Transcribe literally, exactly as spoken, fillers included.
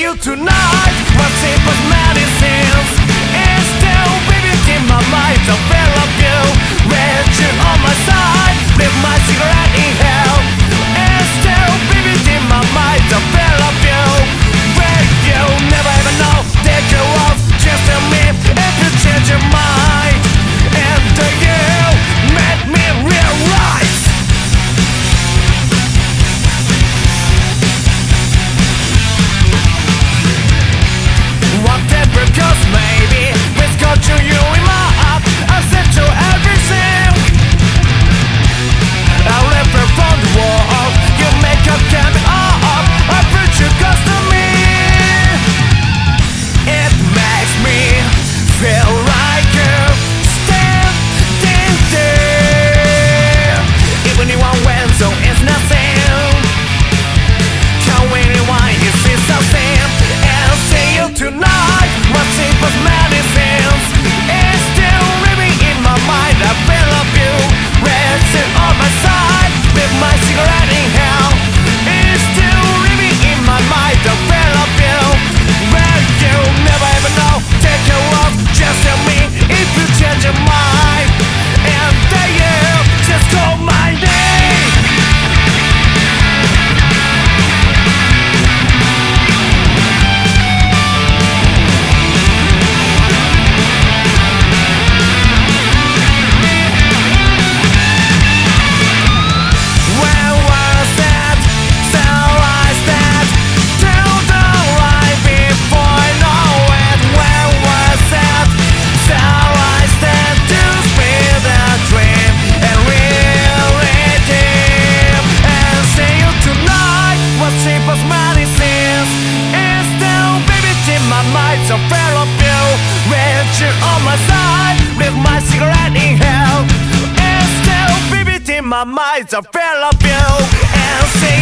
you tonight. My simple medicines is still vivid in my mind. The feel of you, with you on my side. Leave my cigarette in hell. It's still vivid in my mind. The feel of you, where you never ever know. Take you off, just tell me if you change your mind. And do you make me realize? Whatever, cause maybe it's got you, you in my heart. I said to everything I never found the world. You make up coming up. I put you close to me. It makes me feel like you're standing there. Even if I went, so it's nothing. Can't anyone you see something and see you tonight. My simple medicines is still living in my mind. I feel of you, resting on my side. With my cigarette in hell, it's still living in my mind. I feel of you, where you never ever know. Take you off, just tell me if you change your mind. And then you just call my name. When was that? Still like that. Till the light before I know it. When was that? Still like that. To speed the dream and reality. And see you tonight. What simple medicines is still vivid in my mind. So fair of you, with you on my side. With my cigarette in hell, it's still vivid in my mind. So fair of you, and see